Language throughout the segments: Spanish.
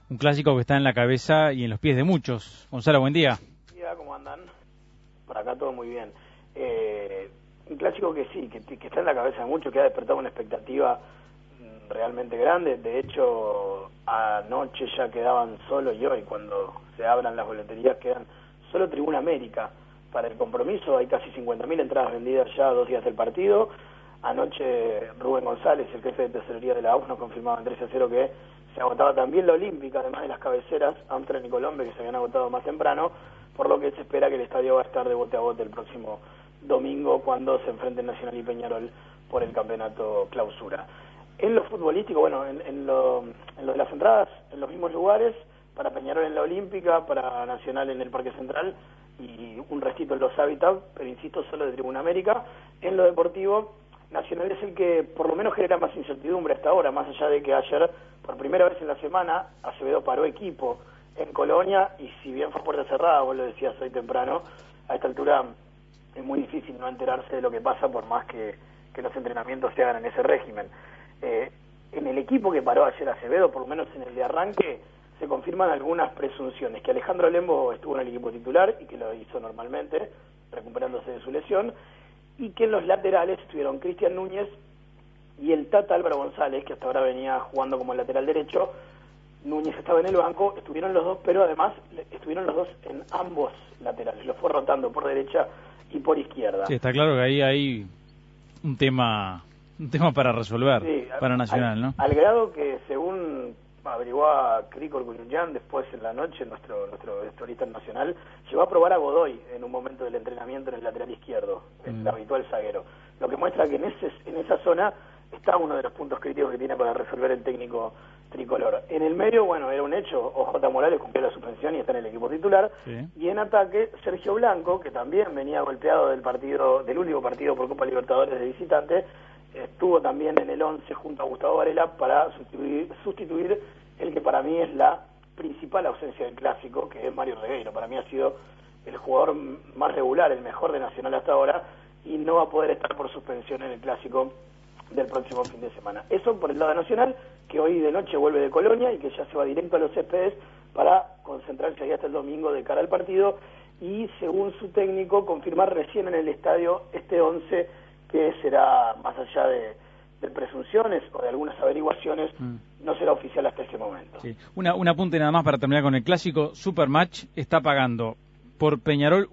un clásico que está en la cabeza y en los pies de muchos. Gonzalo, buen día. ¿Cómo andan? Por acá todo muy bien. Un clásico que sí, que está en la cabeza de muchos, que ha despertado una expectativa realmente grande. De hecho, anoche ya quedaban solo, y hoy cuando se abran las boleterías quedan solo Tribuna América para el compromiso. Hay casi 50.000 entradas vendidas ya 2 días del partido. Anoche Rubén González, el jefe de tesorería de la AUF, nos confirmaba en 3-0 que se agotaba también la Olímpica, además de las cabeceras, Amsterdam y Colombe, que se habían agotado más temprano, por lo que se espera que el estadio va a estar de bote a bote el próximo domingo cuando se enfrenten Nacional y Peñarol por el campeonato clausura. En lo futbolístico, bueno, en lo de las entradas, en los mismos lugares, para Peñarol en la Olímpica, para Nacional en el Parque Central y un restito en los Hábitats, pero insisto, solo de Tribuna América. En lo deportivo, Nacional es el que por lo menos genera más incertidumbre hasta ahora, más allá de que ayer, por primera vez en la semana, Acevedo paró equipo en Colonia, y si bien fue puerta cerrada, vos lo decías hoy temprano, a esta altura es muy difícil no enterarse de lo que pasa por más que los entrenamientos se hagan en ese régimen. En el equipo que paró ayer Acevedo, por lo menos en el de arranque, se confirman algunas presunciones, que Alejandro Lembo estuvo en el equipo titular y que lo hizo normalmente, recuperándose de su lesión, y que en los laterales estuvieron Cristian Núñez y el Tata Álvaro González, que hasta ahora venía jugando como lateral derecho. Núñez estaba en el banco, estuvieron los dos, pero además estuvieron los dos en ambos laterales, los fue rotando por derecha y por izquierda. Sí, está claro que ahí hay un tema para resolver, sí, para Nacional, ¿no? Al grado que, según averiguó Cricor Cuyunyán después en la noche, nuestro historista nacional, llegó a probar a Godoy en un momento del entrenamiento en el lateral izquierdo, el habitual zaguero. Lo que muestra que en esa zona está uno de los puntos críticos que tiene para resolver el técnico tricolor. En el medio, bueno, era un hecho, OJ Morales cumplió la suspensión y está en el equipo titular. Sí. Y en ataque, Sergio Blanco, que también venía golpeado del último partido por Copa Libertadores de visitante, estuvo también en el 11 junto a Gustavo Varela para sustituir el que para mí es la principal ausencia del clásico, que es Mario Regueiro. Para mí ha sido el jugador más regular, el mejor de Nacional hasta ahora, y no va a poder estar por suspensión en el clásico del próximo fin de semana. Eso por el lado Nacional, que hoy de noche vuelve de Colonia y que ya se va directo a los céspedes para concentrarse ahí hasta el domingo de cara al partido, y según su técnico confirmar recién en el estadio este 11 que será, más allá de presunciones o de algunas averiguaciones, no será oficial hasta ese momento. Sí. Un apunte nada más para terminar con el clásico. Supermatch está pagando por Peñarol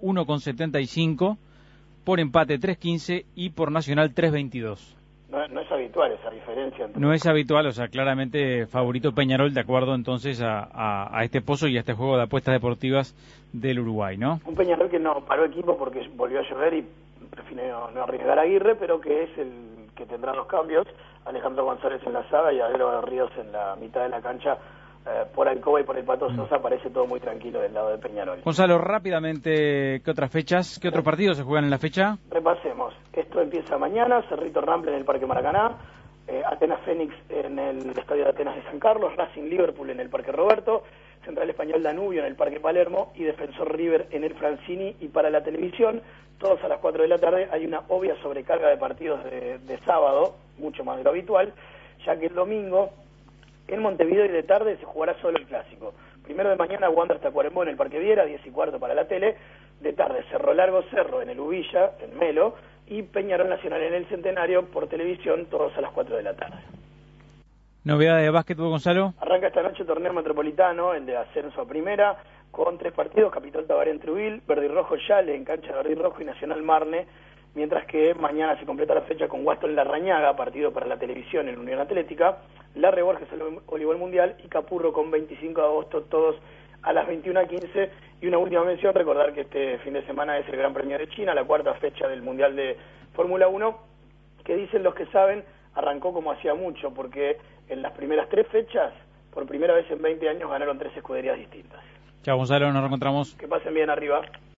1,75, por empate 3,15 y por Nacional 3,22. No es habitual esa diferencia. No es habitual, o sea, claramente favorito Peñarol de acuerdo entonces a este pozo y a este juego de apuestas deportivas del Uruguay, ¿no? Un Peñarol que no paró equipo porque volvió a llover y prefirió no arriesgar a Aguirre, pero que es el que tendrá los cambios. Alejandro González en la saga y Adelo Ríos en la mitad de la cancha. Por Alcoba y por el Pato Sosa parece todo muy tranquilo del lado de Peñarol. Gonzalo, rápidamente, ¿qué otras fechas, qué otros partidos se juegan en la fecha? Repasemos. Esto empieza mañana, Cerrito Ramble en el Parque Maracaná, Atenas Fénix en el Estadio de Atenas de San Carlos, Racing Liverpool en el Parque Roberto, Central Español Danubio en el Parque Palermo y Defensor River en el Francini. Y para la televisión, todos a las 4 de la tarde, hay una obvia sobrecarga de partidos de sábado, mucho más de lo habitual, ya que el domingo en Montevideo y de tarde se jugará solo el clásico. Primero de mañana, Wander Tacuarembó en el Parque Viera, 10:15 para la tele. De tarde, Cerro Largo Cerro en el Ubilla, en Melo, y Peñarol Nacional en el Centenario por televisión, todos a las 4 de la tarde. ¿Novedades de básquetbol, Gonzalo? Arranca esta noche el torneo metropolitano, el de ascenso a primera, con 3 partidos: Capitol Tabaré en Trujillo, Verde y Rojo Yale en cancha de Verde y Rojo y Nacional Marne, mientras que mañana se completa la fecha con Guaston Larrañaga, partido para la televisión en Unión Atlética, Larre Borges el voleibol mundial y Capurro con 25 de agosto, todos a las 21:15. Y una última mención, recordar que este fin de semana es el Gran Premio de China, la 4ª fecha del Mundial de Fórmula 1, que dicen los que saben, arrancó como hacía mucho, porque en las primeras 3 fechas, por primera vez en 20 años, ganaron 3 escuderías distintas. Chao, Gonzalo, nos reencontramos. Que pasen bien arriba.